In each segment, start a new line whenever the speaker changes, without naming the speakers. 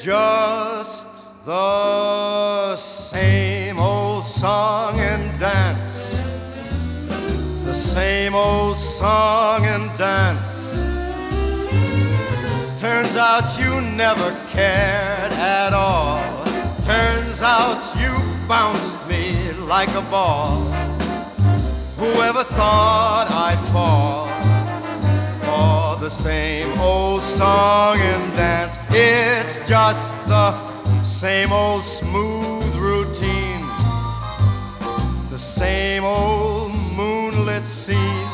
just the same old song and dance, the same old song and dance. Turns out you never cared at all. Turns out you bounced me like a ball. Whoever thought I'd fall for the same old song and dance? It's just the same old smooth routine, the same old moonlit scene.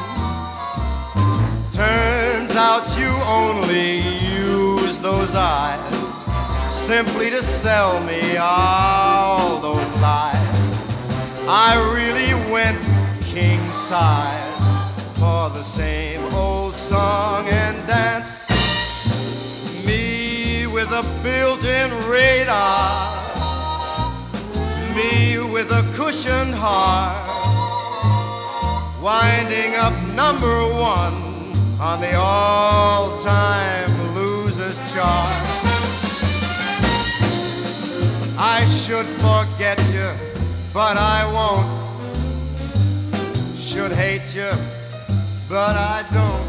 Turns out you only use those eyes simply to sell me all those lies. I really went king size for the same old song and dance. Me with a built-in radar, me with a cushioned heart, winding up #1 on the all-time losers chart. I should forget you, but I won't. Should hate you, but I don't.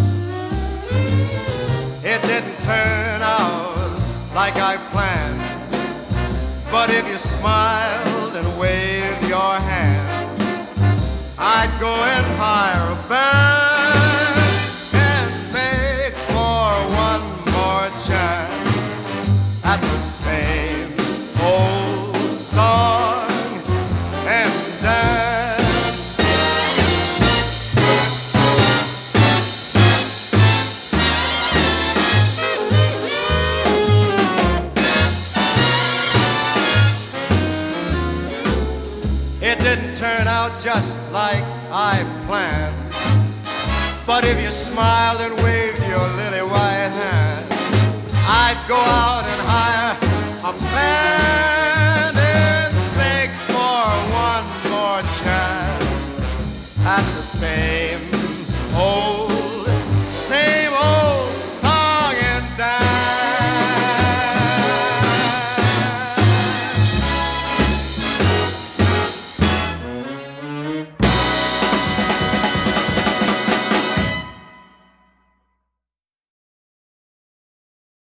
It didn't turn out like I planned, but if you smiled and waved your hand, I'd go and hire a band and beg for one more chance at the same old song and dance. It didn't turn out just like I planned, but if you smiled and waved your lily white hand, I'd go out and hire a band